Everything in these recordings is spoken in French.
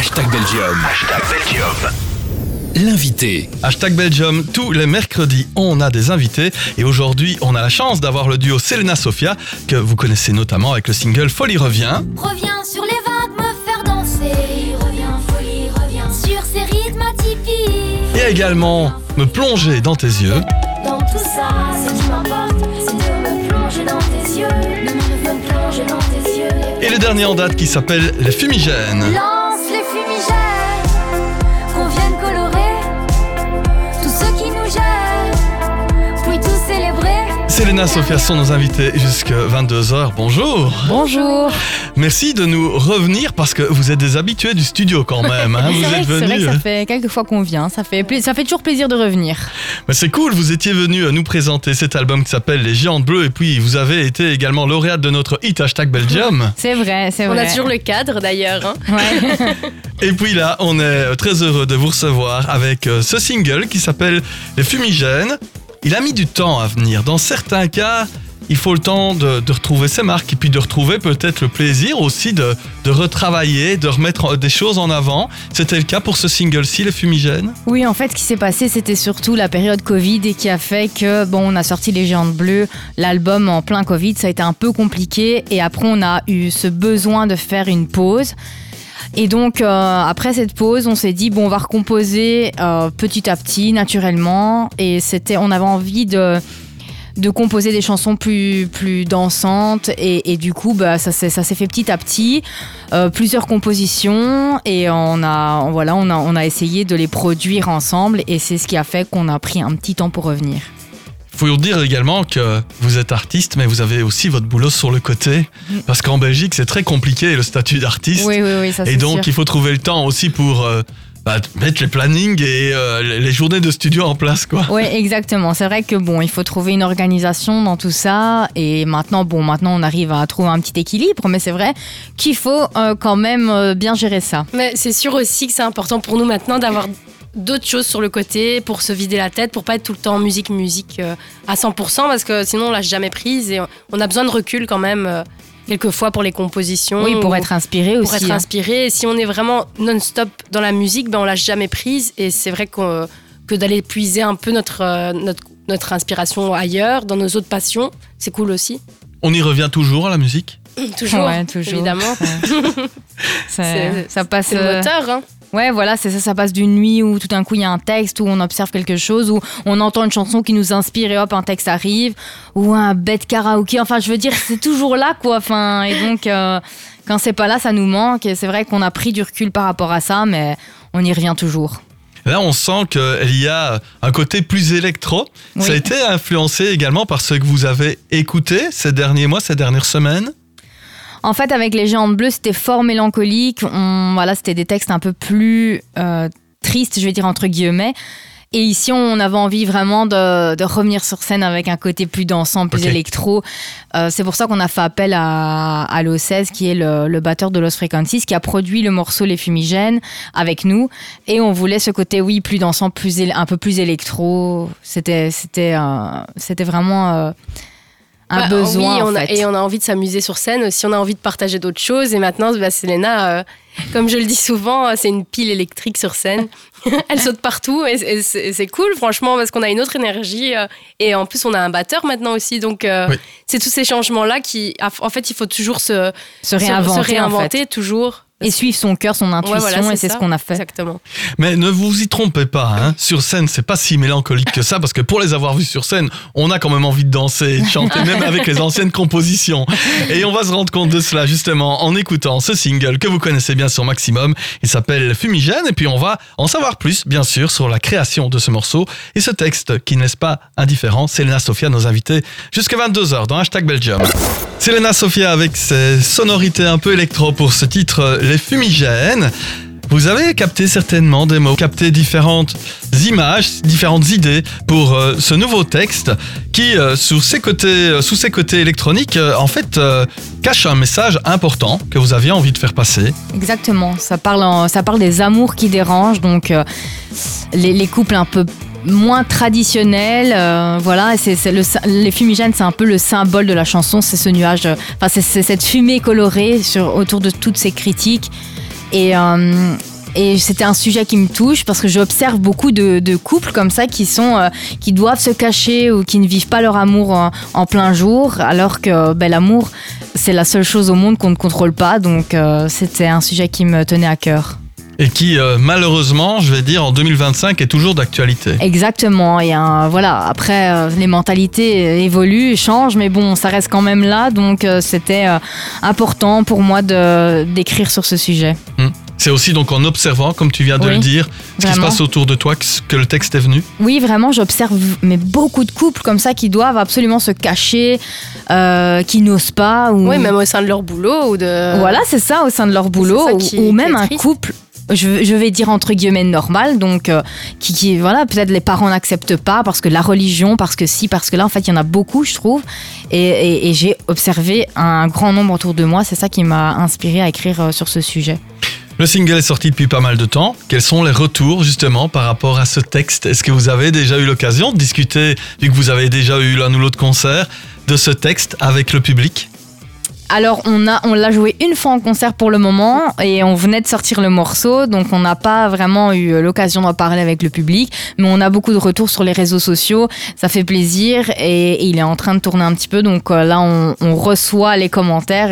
Hashtag Belgium. Hashtag Belgium. L'invité. Hashtag Belgium, tous les mercredis, on a des invités. Et aujourd'hui, on a la chance d'avoir le duo Selena Sofia, que vous connaissez notamment avec le single Folie revient. Reviens sur les vagues, me faire danser. Reviens, folie, reviens sur ces rythmes atypiques. Et également Me plonger dans tes yeux. Dans tout ça, ce qui m'importe, c'est de me plonger dans tes yeux. De me plonger dans tes yeux. Et le dernier en date qui s'appelle Les Fumigènes. Lance les fumigènes, qu'on vienne colorer tous ceux qui nous gênent, puis tous célébrer. Selena Sofia sont nos invités jusqu'à 22h. Bonjour. Bonjour. Merci de nous revenir parce que vous êtes des habitués du studio quand même. Hein. Vous êtes venus. C'est vrai que ça fait quelques fois qu'on vient. Ça fait toujours plaisir de revenir. Mais c'est cool, vous étiez venus nous présenter cet album qui s'appelle Les Géantes Bleues et puis vous avez été également lauréate de notre hit Hashtag Belgium. C'est vrai. On a toujours le cadre d'ailleurs. Hein. Ouais. Et puis là, on est très heureux de vous recevoir avec ce single qui s'appelle Les Fumigènes. Il a mis du temps à venir. Dans certains cas, il faut le temps de retrouver ses marques et puis de retrouver peut-être le plaisir aussi de retravailler, de remettre des choses en avant. C'était le cas pour ce single-ci, Les Fumigènes. Oui, en fait, ce qui s'est passé, c'était surtout la période Covid et qui a fait que, on a sorti Les Géantes Bleues, l'album en plein Covid, ça a été un peu compliqué et après, on a eu ce besoin de faire une pause. Et donc, après cette pause, on s'est dit, on va recomposer petit à petit, naturellement. Et on avait envie de composer des chansons plus dansantes. Et du coup, ça s'est fait petit à petit. Plusieurs compositions. Et on a essayé de les produire ensemble. Et c'est ce qui a fait qu'on a pris un petit temps pour revenir. Il faut dire également que vous êtes artiste, mais vous avez aussi votre boulot sur le côté. Parce qu'en Belgique, c'est très compliqué le statut d'artiste. Oui, ça c'est Et donc, sûr. il faut trouver le temps aussi pour mettre les plannings et les journées de studio en place, quoi. Oui, exactement. C'est vrai que il faut trouver une organisation dans tout ça. Et maintenant, on arrive à trouver un petit équilibre. Mais c'est vrai qu'il faut quand même bien gérer ça. Mais c'est sûr aussi que c'est important pour nous maintenant d'avoir d'autres choses sur le côté pour se vider la tête, pour pas être tout le temps musique à 100%, parce que sinon on lâche jamais prise et on a besoin de recul quand même quelquefois pour les compositions. Oui, pour être inspiré aussi. Pour être inspiré. Et si on est vraiment non-stop dans la musique, on lâche jamais prise et c'est vrai que d'aller puiser un peu notre inspiration ailleurs, dans nos autres passions, c'est cool aussi. On y revient toujours à la musique ? Toujours, ouais, toujours. Évidemment. Ça passe. C'est le moteur, hein. Ouais, voilà, c'est ça passe d'une nuit où tout d'un coup il y a un texte, où on observe quelque chose, où on entend une chanson qui nous inspire et hop, un texte arrive, ou un bête karaoké, enfin je veux dire, c'est toujours là quoi, et donc quand c'est pas là, ça nous manque, et c'est vrai qu'on a pris du recul par rapport à ça, mais on y revient toujours. Là, on sent qu'il y a un côté plus électro. Oui. Ça a été influencé également par ce que vous avez écouté ces derniers mois, ces dernières semaines ? En fait, avec Les Géantes Bleues, c'était fort mélancolique. C'était des textes un peu plus tristes, je vais dire entre guillemets. Et ici, on avait envie vraiment de revenir sur scène avec un côté plus dansant, plus électro. C'est pour ça qu'on a fait appel à Lo16, qui est le batteur de Lost Frequencies, qui a produit le morceau Les Fumigènes avec nous. Et on voulait ce côté, plus dansant, un peu plus électro. C'était vraiment... un besoin, en fait. Et on a envie de s'amuser sur scène aussi, on a envie de partager d'autres choses. Et maintenant, Selena, comme je le dis souvent, c'est une pile électrique sur scène. Elle saute partout et c'est cool, franchement, parce qu'on a une autre énergie. Et en plus, on a un batteur maintenant aussi. Donc, c'est tous ces changements-là qui... En fait, il faut toujours se réinventer en fait. Toujours. Et suivre son cœur, son intuition, et c'est ce qu'on a fait. Exactement. Mais ne vous y trompez pas, hein. Sur scène, c'est pas si mélancolique que ça, parce que pour les avoir vus sur scène, on a quand même envie de danser et de chanter, même avec les anciennes compositions. Et on va se rendre compte de cela, justement, en écoutant ce single que vous connaissez bien sur Maximum. Il s'appelle Fumigène, et puis on va en savoir plus, bien sûr, sur la création de ce morceau et ce texte qui ne laisse pas indifférent. Selena Sofia, nos invités, jusqu'à 22h dans Hashtag Belgium. Selena Sofia avec ses sonorités un peu électro pour ce titre Les Fumigènes. Vous avez capté certainement des mots, capté différentes images, différentes idées pour ce nouveau texte qui, sous ses côtés électroniques, cache un message important que vous aviez envie de faire passer. Exactement, ça parle des amours qui dérangent, donc les couples un peu moins traditionnels, les fumigènes, c'est un peu le symbole de la chanson, c'est ce nuage, c'est cette fumée colorée autour de toutes ces critiques. Et Et c'était un sujet qui me touche parce que j'observe beaucoup de couples comme ça qui doivent se cacher ou qui ne vivent pas leur amour en plein jour, alors que l'amour, c'est la seule chose au monde qu'on ne contrôle pas. Donc c'était un sujet qui me tenait à cœur. Et qui, malheureusement, je vais dire, en 2025, est toujours d'actualité. Exactement. Et après, les mentalités évoluent, changent, mais bon, ça reste quand même là. Donc c'était important pour moi d'écrire sur ce sujet. C'est aussi donc en observant, comme tu viens de le dire, ce qui se passe autour de toi, que le texte est venu. Oui, vraiment, j'observe beaucoup de couples comme ça qui doivent absolument se cacher, qui n'osent pas. Oui, même au sein de leur boulot. Voilà, c'est ça, au sein de leur boulot. Ou même un couple, je vais dire entre guillemets normal, donc qui voilà, peut-être les parents n'acceptent pas parce que la religion, parce que ci, parce que là, en fait, il y en a beaucoup, je trouve. Et j'ai observé un grand nombre autour de moi. C'est ça qui m'a inspirée à écrire sur ce sujet. Le single est sorti depuis pas mal de temps. Quels sont les retours justement par rapport à ce texte ? Est-ce que vous avez déjà eu l'occasion de discuter, vu que vous avez déjà eu l'un ou l'autre concert, de ce texte avec le public ? Alors on l'a joué une fois en concert pour le moment et on venait de sortir le morceau, donc on n'a pas vraiment eu l'occasion d'en parler avec le public, mais on a beaucoup de retours sur les réseaux sociaux, ça fait plaisir et il est en train de tourner un petit peu, donc là on reçoit les commentaires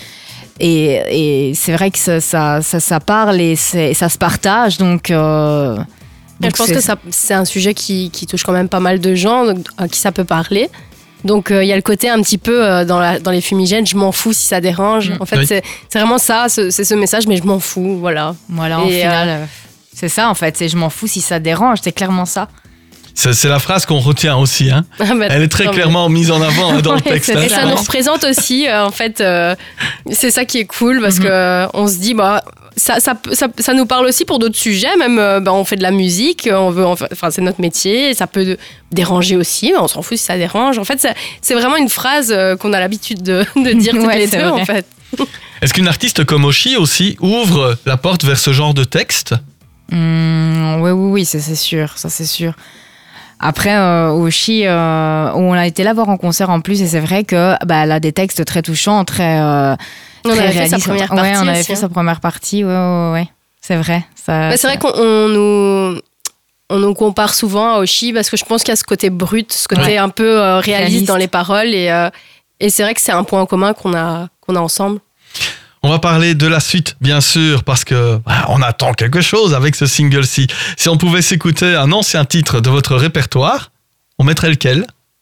et c'est vrai que ça parle et ça se partage, donc je pense que c'est un sujet qui touche quand même pas mal de gens, à qui ça peut parler. Donc il y a le côté un petit peu dans les fumigènes, je m'en fous si ça dérange. En fait, c'est vraiment ça, c'est ce message, mais je m'en fous, voilà. Voilà, au final, c'est ça en fait, c'est je m'en fous si ça dérange, c'est clairement ça. C'est la phrase qu'on retient aussi, hein. Elle est très clairement mise en avant dans le texte. Et ça nous représente aussi, en fait, c'est ça qui est cool, parce qu'on se dit, ça nous parle aussi pour d'autres sujets, même on fait de la musique, c'est notre métier, ça peut déranger aussi, mais on s'en fout si ça dérange. En fait, c'est vraiment une phrase qu'on a l'habitude de dire toutes les deux, en fait. Est-ce qu'une artiste comme Oshi aussi ouvre la porte vers ce genre de texte ? Oui, ça c'est sûr. Après, Oshi, on a été la voir en concert en plus, et c'est vrai qu'elle a des textes très touchants, très réalistes. On avait fait sa première partie, ouais. C'est vrai. C'est vrai qu'on nous compare souvent à Oshi parce que je pense qu'il y a ce côté brut, ce côté un peu réaliste dans les paroles, et c'est vrai que c'est un point en commun qu'on a ensemble. On va parler de la suite, bien sûr, parce que on attend quelque chose avec ce single-ci. Si on pouvait s'écouter un ancien titre de votre répertoire, on mettrait lequel ?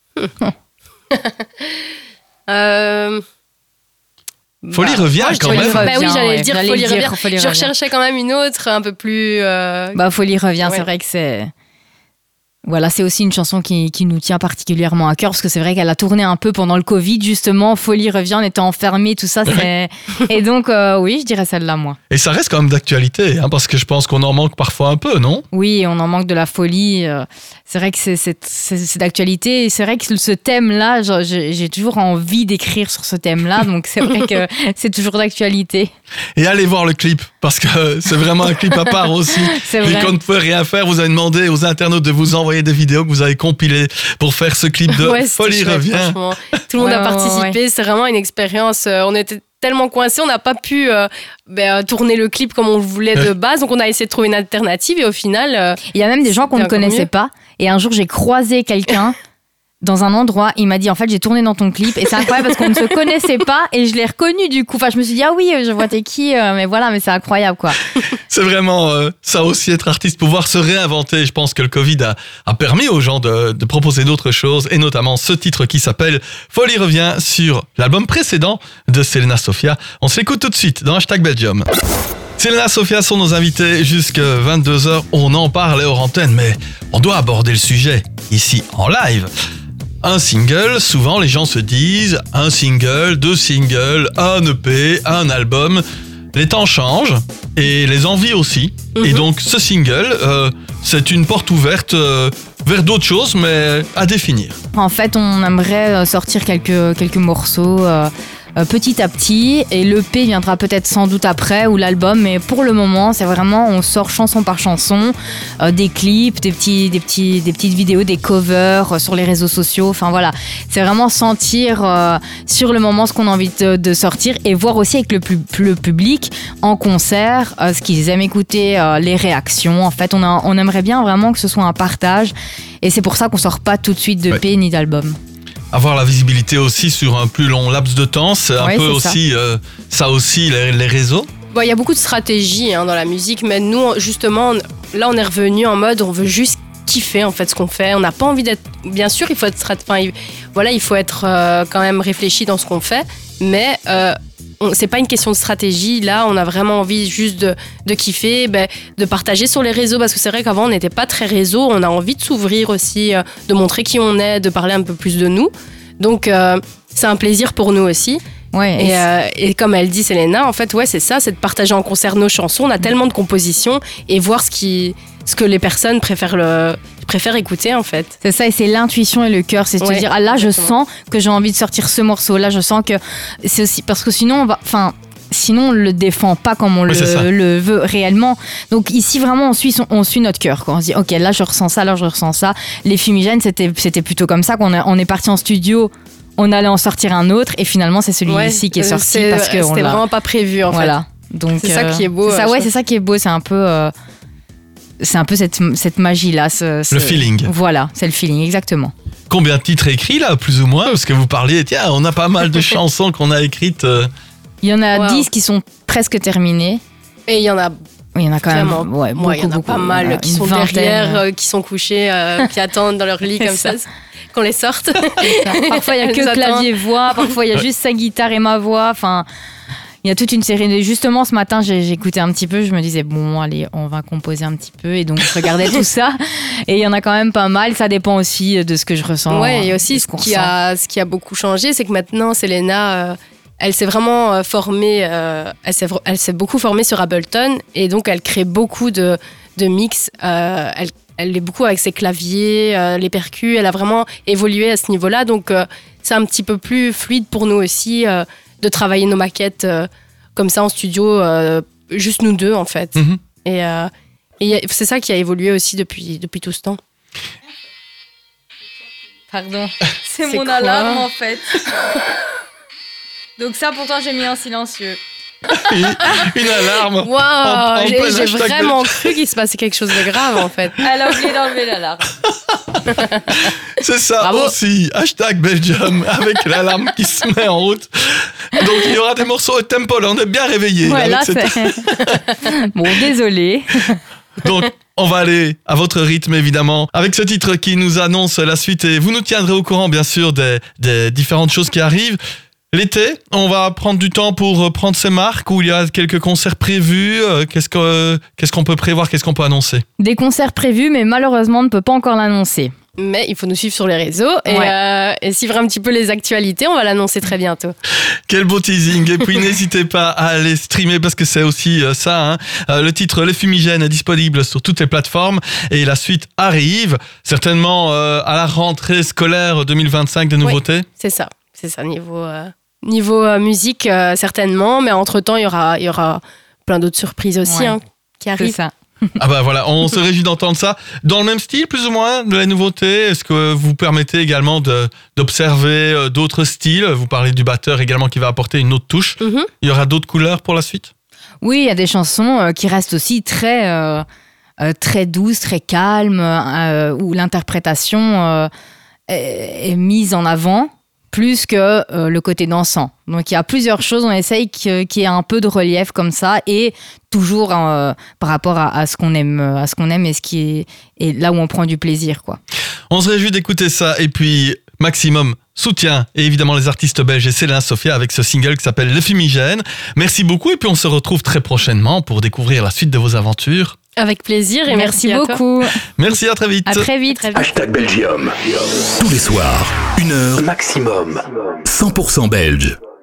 Folie revient quand même. Oui, j'allais dire Folie revient. Je recherchais quand même une autre, un peu plus... Folie revient, c'est vrai que c'est... Voilà, c'est aussi une chanson qui nous tient particulièrement à cœur, parce que c'est vrai qu'elle a tourné un peu pendant le Covid, justement. Folie revient, on était enfermés, tout ça. Et donc, oui, je dirais celle-là, moi. Et ça reste quand même d'actualité, hein, parce que je pense qu'on en manque parfois un peu, non ? Oui, on en manque de la folie. C'est vrai que c'est d'actualité. Et c'est vrai que ce thème-là, j'ai toujours envie d'écrire sur ce thème-là. Donc, c'est vrai que c'est toujours d'actualité. Et allez voir le clip, parce que c'est vraiment un clip à part aussi. C'est vrai. Et qu'on ne peut rien faire, vous avez demandé aux internautes de vous envoyer des vidéos que vous avez compilées pour faire ce clip de Folie revient. Franchement. Tout le monde a participé, c'est vraiment une expérience. On était tellement coincés, on n'a pas pu tourner le clip comme on le voulait de base, donc on a essayé de trouver une alternative et au final... Il y a même des gens qu'on ne connaissait pas, et un jour j'ai croisé quelqu'un dans un endroit, il m'a dit en fait j'ai tourné dans ton clip, et c'est incroyable parce qu'on ne se connaissait pas et je l'ai reconnu du coup. Enfin je me suis dit oui, je vois t'es qui, mais voilà, mais c'est incroyable quoi. C'est vraiment ça aussi, être artiste, pouvoir se réinventer. Je pense que le Covid a permis aux gens de proposer d'autres choses, et notamment ce titre qui s'appelle Folie revient sur l'album précédent de Selena Sofia. On se l'écoute tout de suite dans #Belgium. Selena Sofia sont nos invités jusqu'à 22h. On en parlait hors antenne, mais on doit aborder le sujet ici en live. Un single, souvent les gens se disent un single, 2 singles, un EP, un album. Les temps changent et les envies aussi. Et donc ce single, c'est une porte ouverte vers d'autres choses, mais à définir. En fait, on aimerait sortir quelques morceaux petit à petit, et l'EP viendra peut-être sans doute après, ou l'album, mais pour le moment c'est vraiment, on sort chanson par chanson, des clips, des petites vidéos, des covers sur les réseaux sociaux, enfin voilà, c'est vraiment sentir sur le moment ce qu'on a envie de sortir, et voir aussi avec le public en concert ce qu'ils aiment écouter, les réactions. En fait, on aimerait bien vraiment que ce soit un partage, et c'est pour ça qu'on sort pas tout de suite d'EP ni d'album. Avoir la visibilité aussi sur un plus long laps de temps, c'est un peu aussi ça aussi les réseaux. Bon, il y a beaucoup de stratégies dans la musique, mais nous justement là on est revenu en mode on veut juste kiffer en fait ce qu'on fait. On n'a pas envie d'être, bien sûr il faut être, il faut être quand même réfléchi dans ce qu'on fait, mais c'est pas une question de stratégie. Là, on a vraiment envie juste de kiffer, de partager sur les réseaux, parce que c'est vrai qu'avant, on n'était pas très réseau. On a envie de s'ouvrir aussi, de montrer qui on est, de parler un peu plus de nous. Donc, c'est un plaisir pour nous aussi. Ouais, et comme elle dit, Selena, en fait, c'est ça, c'est de partager en concert nos chansons. On a tellement de compositions et voir ce que les personnes préfèrent écouter en fait. C'est ça, et c'est l'intuition et le cœur, c'est de se dire là je sens que j'ai envie de sortir ce morceau, là je sens que c'est aussi parce que sinon on le défend pas comme on le veut réellement. Donc ici vraiment on suit notre cœur quoi. On se dit ok, là je ressens ça, là je ressens ça. Les Fumigènes c'était plutôt comme ça on est parti en studio. On allait en sortir un autre et finalement c'est celui-ci qui est sorti parce que c'était vraiment pas prévu en fait. Donc c'est ça qui est beau. C'est ça qui est beau, c'est un peu cette magie-là. Le feeling. Voilà, c'est le feeling, exactement. Combien de titres écrits là, plus ou moins? Parce que vous parliez, tiens, on a pas mal de chansons qu'on a écrites. Il y en a 10 qui sont presque terminées. Et il y en a quand même beaucoup, il y en a pas mal qui sont derrière, qui sont couchés, qui attendent dans leur lit comme ça, qu'on les sorte. Parfois, il n'y a que clavier-voix, parfois, il y a juste sa guitare et ma voix. Enfin, il y a toute une série de... Justement, ce matin, j'écoutais un petit peu, je me disais, bon, allez, on va composer un petit peu. Et donc, je regardais tout ça. Et il y en a quand même pas mal. Ça dépend aussi de ce que je ressens. Ouais, et aussi, ce qui a beaucoup changé, c'est que maintenant, Selena... elle s'est vraiment formée, elle s'est beaucoup formée sur Ableton et donc elle crée beaucoup de mix. Elle est beaucoup avec ses claviers, les percus. Elle a vraiment évolué à ce niveau-là, donc c'est un petit peu plus fluide pour nous aussi de travailler nos maquettes comme ça en studio, juste nous deux en fait. Mm-hmm. Et c'est ça qui a évolué aussi depuis tout ce temps. Pardon, c'est mon alarme en fait. Donc ça, pourtant, j'ai mis en silencieux. Une alarme. Waouh, j'ai vraiment cru qu'il se passait quelque chose de grave, en fait. Elle a oublié d'enlever l'alarme. C'est ça. Bravo. Aussi. #Belgium avec l'alarme qui se met en route. Donc, il y aura des morceaux au tempo. Là, on est bien réveillés. Ouais, là c'est... Bon, désolé. Donc, on va aller à votre rythme, évidemment, avec ce titre qui nous annonce la suite. Et vous nous tiendrez au courant, bien sûr, des différentes choses qui arrivent. L'été, on va prendre du temps pour prendre ses marques, où il y a quelques concerts prévus. Qu'est-ce qu'on peut prévoir, qu'est-ce qu'on peut annoncer? Des concerts prévus, mais malheureusement, on ne peut pas encore l'annoncer. Mais il faut nous suivre sur les réseaux et suivre un petit peu les actualités. On va l'annoncer très bientôt. Quel beau teasing. Et puis n'hésitez pas à aller streamer parce que c'est aussi ça. Le titre Les Fumigènes est disponible sur toutes les plateformes et la suite arrive. Certainement à la rentrée scolaire 2025 des nouveautés. Oui, c'est ça niveau musique, certainement. Mais entre-temps, il y aura plein d'autres surprises aussi qui arrivent. C'est ça. Ah bah voilà, on se réjouit d'entendre ça. Dans le même style, plus ou moins, de la nouveauté, est-ce que vous permettez également d'observer d'autres styles? Vous parlez du batteur également qui va apporter une autre touche. Mm-hmm. Il y aura d'autres couleurs pour la suite? Oui, il y a des chansons qui restent aussi très douces, très calmes, où l'interprétation est mise en avant plus que le côté dansant. Donc il y a plusieurs choses, on essaye qu'il y ait un peu de relief comme ça et toujours par rapport à ce qu'on aime, et ce qui est là où on prend du plaisir, quoi. On se réjouit d'écouter ça et puis Maximum soutient et évidemment les artistes belges et Selena Sofia avec ce single qui s'appelle Les Fumigènes. Merci beaucoup et puis on se retrouve très prochainement pour découvrir la suite de vos aventures. Avec plaisir et merci beaucoup. Merci, à très vite. À très vite. #Belgium. Tous les soirs, 1 heure maximum. 100% belge.